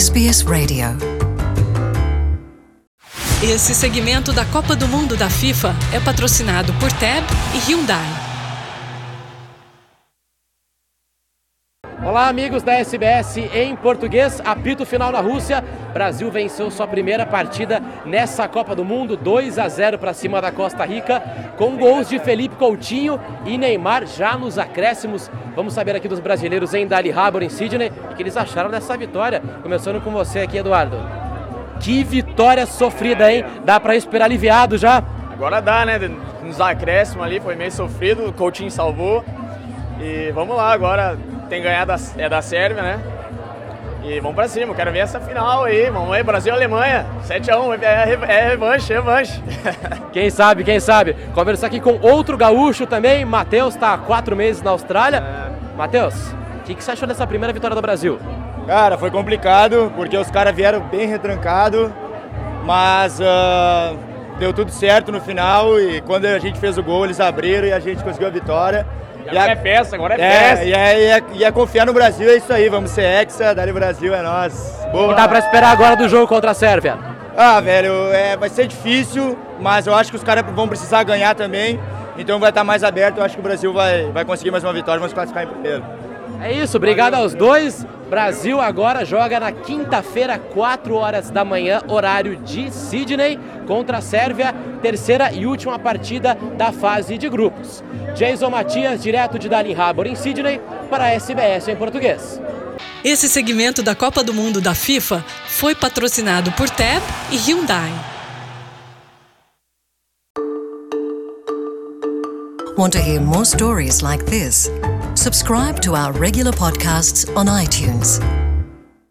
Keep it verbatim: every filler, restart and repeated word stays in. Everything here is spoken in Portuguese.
S B S Radio. Esse segmento da Copa do Mundo da FIFA é patrocinado por T E B e Hyundai. Olá, amigos da S B S em português. Apito final na Rússia. Brasil venceu sua primeira partida nessa Copa do Mundo, dois a zero para cima da Costa Rica, com gols de Felipe Coutinho e Neymar já nos acréscimos. Vamos saber aqui dos brasileiros em Daly Harbour, em Sydney, o que eles acharam dessa vitória. Começando com você aqui, Eduardo. Que vitória sofrida, hein? Dá para esperar aliviado já? Agora dá, né? Nos acréscimos ali, foi meio sofrido, o Coutinho salvou. E vamos lá, agora tem que ganhar da, é da Sérvia, né? E vamos pra cima, quero ver essa final aí. Vamos aí, Brasil e Alemanha, sete a um, é, é, é revanche, é revanche. Quem sabe, quem sabe. Conversar aqui com outro gaúcho também, Matheus, tá há quatro meses na Austrália. É. Matheus, o que, que você achou dessa primeira vitória do Brasil? Cara, foi complicado, porque os caras vieram bem retrancados, mas uh, deu tudo certo no final e quando a gente fez o gol, eles abriram e a gente conseguiu a vitória. E agora é festa, agora é, é festa. E é, e, é, e é confiar no Brasil, é isso aí, vamos ser hexa, Daly Brasil, é nóis. Boa. E dá pra esperar agora do jogo contra a Sérvia? Ah, velho, é, vai ser difícil, mas eu acho que os caras vão precisar ganhar também, então vai estar mais aberto, eu acho que o Brasil vai, vai conseguir mais uma vitória, vamos classificar em primeiro. É isso, obrigado aos dois. Brasil agora joga na quinta-feira, quatro horas da manhã, horário de Sydney, contra a Sérvia, terceira e última partida da fase de grupos. Jason Matias, direto de Daly Harbour, em Sydney, para a S B S em português. Esse segmento da Copa do Mundo da FIFA foi patrocinado por T E B e Hyundai. Want to hear more stories like this? Subscribe to our regular podcasts on iTunes.